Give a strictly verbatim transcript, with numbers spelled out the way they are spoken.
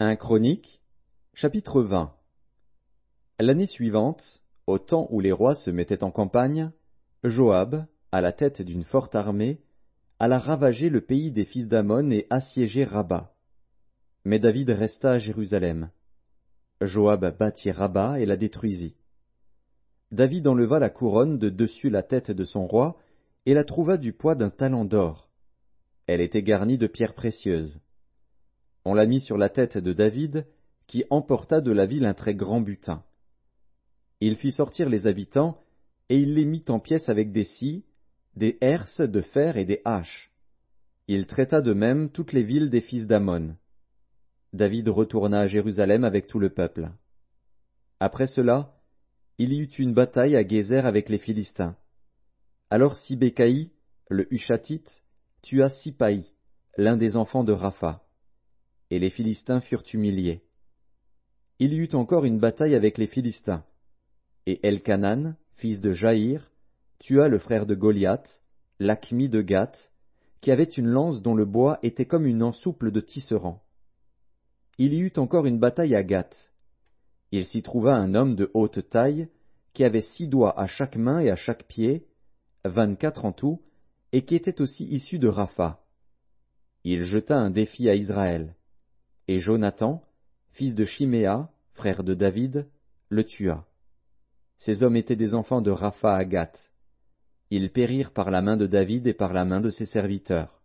un Chronique, chapitre vingt. L'année suivante, au temps où les rois se mettaient en campagne, Joab, à la tête d'une forte armée, alla ravager le pays des fils d'Ammon et assiéger Rabba. Mais David resta à Jérusalem. Joab bâtit Rabba et la détruisit. David enleva la couronne de dessus la tête de son roi et la trouva du poids d'un talent d'or. Elle était garnie de pierres précieuses. On la mit sur la tête de David, qui emporta de la ville un très grand butin. Il fit sortir les habitants, et il les mit en pièces avec des scies, des herses de fer et des haches. Il traita de même toutes les villes des fils d'Ammon. David retourna à Jérusalem avec tout le peuple. Après cela, il y eut une bataille à Gézer avec les Philistins. Alors Sibécaï, le Hushatite, tua Sipaï, l'un des enfants de Rapha. Et les Philistins furent humiliés. Il y eut encore une bataille avec les Philistins. Et Elkanan, fils de Jaïr, tua le frère de Goliath, l'Achmi de Gath, qui avait une lance dont le bois était comme une ensouple de tisserand. Il y eut encore une bataille à Gath. Il s'y trouva un homme de haute taille, qui avait six doigts à chaque main et à chaque pied, vingt-quatre en tout, et qui était aussi issu de Rapha. Il jeta un défi à Israël. Et Jonathan, fils de Chiméa, frère de David, le tua. Ces hommes étaient des enfants de Rapha à Gath. Ils périrent par la main de David et par la main de ses serviteurs.